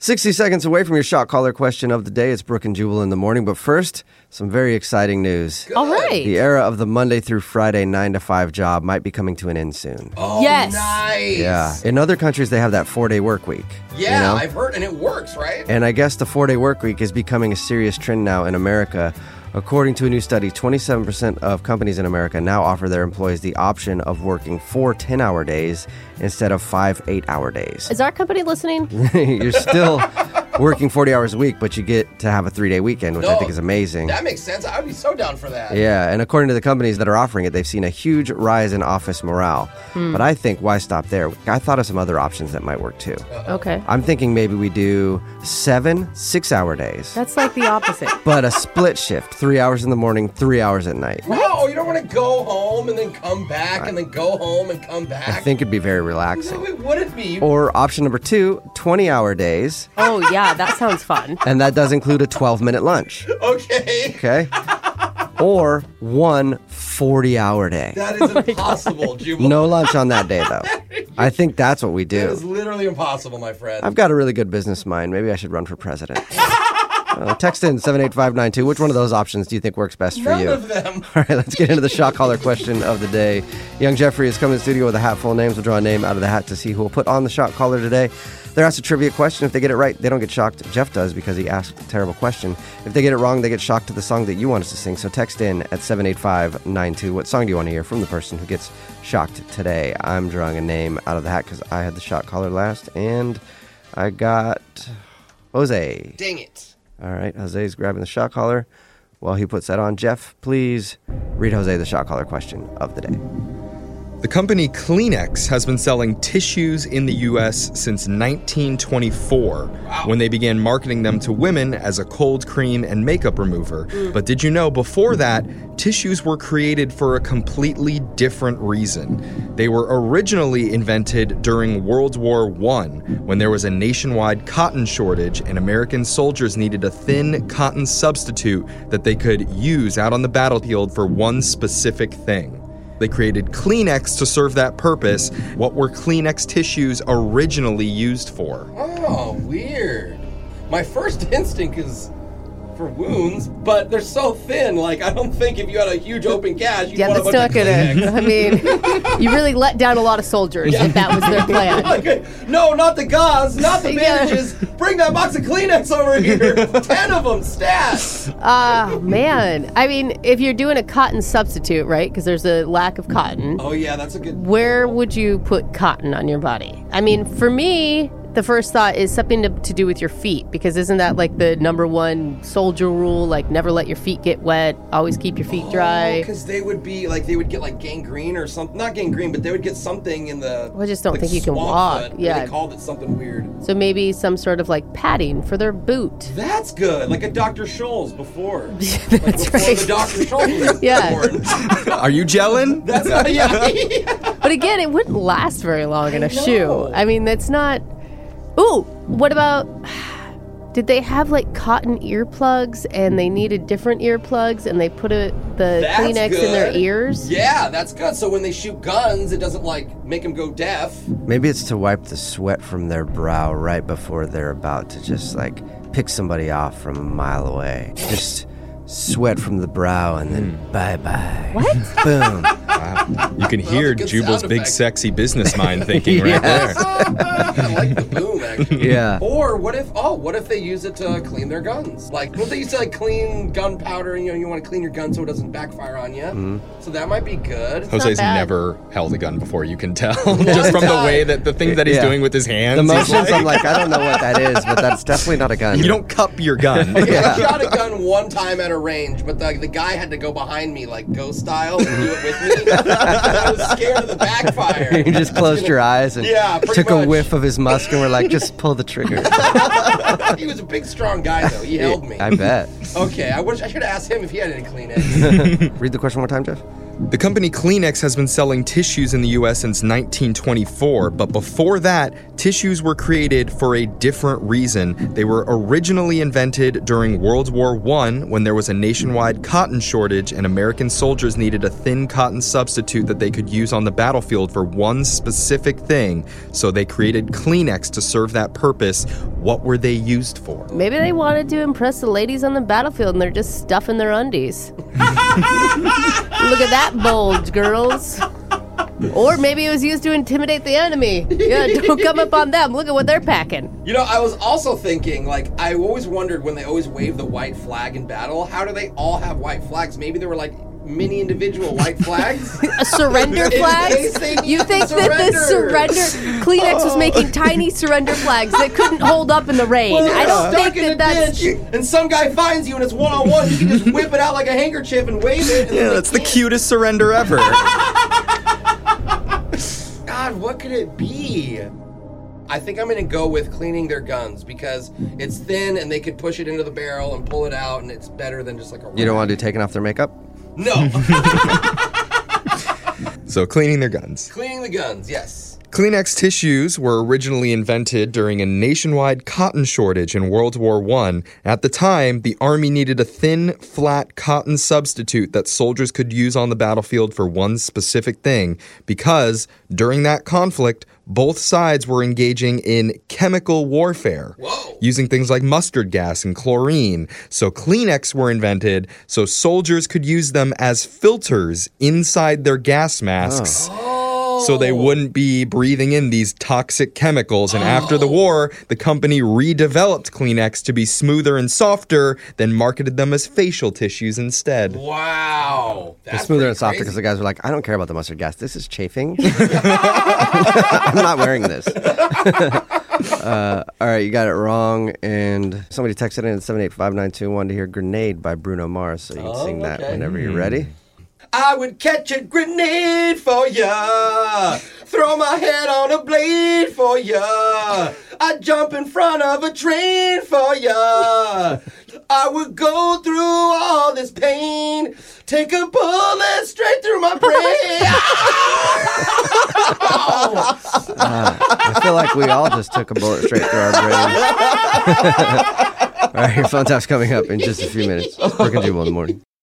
60 seconds away from your shot caller question of the day. It's Brooke and Jubal in the morning. But first, some very exciting news. Good. All right. The era of the Monday through Friday 9-to-5 job might be coming to an end soon. Oh, yes. Nice. Yeah. In other countries, they have that 4-day work week. Yeah, you know? I've heard, and it works, right? And I guess the 4-day work week is becoming a serious trend now in America. According to a new study, 27% of companies in America now offer their employees the option of working 4 10-hour days instead of 5 8-hour days. Is our company listening? You're still working 40 hours a week, but you get to have a 3-day weekend, which I think is amazing. That makes sense. I would be so down for that. Yeah, and according to the companies that are offering it, they've seen a huge rise in office morale. But I think, why stop there? I thought of some other options that might work too. Okay. I'm thinking maybe we do 7 6-hour days. That's like the opposite. But a split shift, 3 hours in the morning, 3 hours at night. No, you don't want to go home and then come back and then go home and come back. I think it'd be very relaxing. No, it wouldn't be. Or option number 2, 20-hour days. Oh, yeah, that sounds fun. And that does include a 12-minute lunch. Okay. Okay? Or one 40-hour day. That is impossible, Jubal. No lunch on that day, though. I think that's what we That is do. literally impossible, my friend. I've got a really good business mind. Maybe I should run for president. Text in 78592. Which one of those options do you think works best for None you? of them. All right, let's get into the shot caller question of the day. Young Jeffrey is coming to the studio with a hat full of names. We'll draw a name out of the hat to see who will put on the shot caller today. They're asked a trivia question. If they get it right, they don't get shocked. Jeff does because he asked a terrible question. If they get it wrong, they get shocked to the song that you want us to sing. So text in at 78592. What song do you want to hear from the person who gets shocked today? I'm drawing a name out of the hat because I had the shot caller last, and I got Jose. Dang it. All right, Jose's grabbing the shot collar. While he puts that on, Jeff, please read Jose the shot collar question of the day. The company Kleenex has been selling tissues in the U.S. since 1924, when they began marketing them to women as a cold cream and makeup remover. But did you know, before that, tissues were created for a completely different reason. They were originally invented during World War I, when there was a nationwide cotton shortage and American soldiers needed a thin cotton substitute that they could use out on the battlefield for one specific thing. They created Kleenex to serve that purpose. What were Kleenex tissues originally used for? Oh, weird. My first instinct is for wounds, but they're so thin. Like, I don't think if you had a huge open gash, you'd want a bunch of Kleenex. I mean, you really let down a lot of soldiers if that was their plan. Like, no, not the gauze, not the bandages. Bring that box of Kleenex over here. 10 of them, stat. Man. I mean, if you're doing a cotton substitute, right, because there's a lack of cotton. Oh, yeah, that's a good... Where would you put cotton on your body? I mean, for me, the first thought is something to do with your feet, because isn't that like the number one soldier rule? Like, never let your feet get wet, always keep your feet dry. Because they would be like, they would get like gangrene or something. Not gangrene, but they would get something in the... I just don't think you can swamp walk. foot. Yeah. They called it something weird. So maybe some sort of like padding for their boot. That's good. Like a Dr. Scholl's before. That's Like before right. the Dr. Scholl's was Yeah. born. Are you gelling? That's not... Yeah. But again, it wouldn't last very long in a know. shoe. I mean, that's not... Ooh, what about... Did they have like cotton earplugs and they needed different earplugs and they put the That's Kleenex in their good. ears? Yeah, that's good. So when they shoot guns, it doesn't like make them go deaf. Maybe it's to wipe the sweat from their brow right before they're about to just like pick somebody off from a mile away. Just sweat from the brow and then bye-bye. What? Boom. You can hear a good Jubal's sound big, effect. sexy business mind thinking right there. I like the boom, actually. Yeah. Or what if they use it to clean their guns? Like, what if they used to like clean gunpowder and you want to clean your gun so it doesn't backfire on you? So that might be good. Jose's bad. never held a gun before, you can tell. Just from the way that the things that he's Yeah. doing with his hands. The he's motions, like- I'm like, I don't know what that is, but that's definitely not a gun. You don't cup your gun. Yeah. I shot a gun one time at a range, but the guy had to go behind me like ghost style and do it with me. I was scared of the backfire. You just closed your eyes and Yeah, pretty took a much. whiff of his musk and were like, just pull the trigger. He was a big, strong guy, though. He held me. I bet. Okay, I should have asked him if he had any Kleenex. Read the question one more time, Jeff. The company Kleenex has been selling tissues in the U.S. since 1924, but before that, tissues were created for a different reason. They were originally invented during World War I when there was a nationwide cotton shortage and American soldiers needed a thin cotton substitute that they could use on the battlefield for one specific thing. So they created Kleenex to serve that purpose. What were they used for? Maybe they wanted to impress the ladies on the battlefield and they're just stuffing their undies. Look at that bulge, girls. Or maybe it was used to intimidate the enemy. Yeah, don't come up on them. Look at what they're packing. You know, I was also thinking, like, I always wondered when they always wave the white flag in battle, how do they all have white flags? Maybe they were like mini individual white flags. A surrender flag? You think that the surrender Kleenex was making tiny surrender flags that couldn't hold up in the rain? Well, I don't stuck think in that's ditch, and some guy finds you and it's one-on-one. You can just whip it out like a handkerchief and wave it. And Yeah, that's the cutest surrender ever. God, what could it be? I think I'm going to go with cleaning their guns because it's thin and they could push it into the barrel and pull it out, and it's better than just like a rag. You don't want to do taking off their makeup? No. So cleaning their guns. Cleaning the guns, yes. Kleenex tissues were originally invented during a nationwide cotton shortage in World War I. At the time, the Army needed a thin, flat cotton substitute that soldiers could use on the battlefield for one specific thing, because during that conflict, both sides were engaging in chemical warfare, using things like mustard gas and chlorine. So Kleenex were invented so soldiers could use them as filters inside their gas masks. So they wouldn't be breathing in these toxic chemicals. And after the war, the company redeveloped Kleenex to be smoother and softer, then marketed them as facial tissues instead. Wow. They're smoother and softer because the guys were like, I don't care about the mustard gas. This is chafing. I'm not wearing this. All right, you got it wrong. And somebody texted in at 785-921 to hear Grenade by Bruno Mars. So you can sing that whenever you're ready. I would catch a grenade for ya, throw my head on a blade for ya, I'd jump in front of a train for ya, I would go through all this pain, take a bullet straight through my brain. I feel like we all just took a bullet straight through our brains. All right, your phone tap's coming up in just a few minutes. Brooke and Jubal in the morning.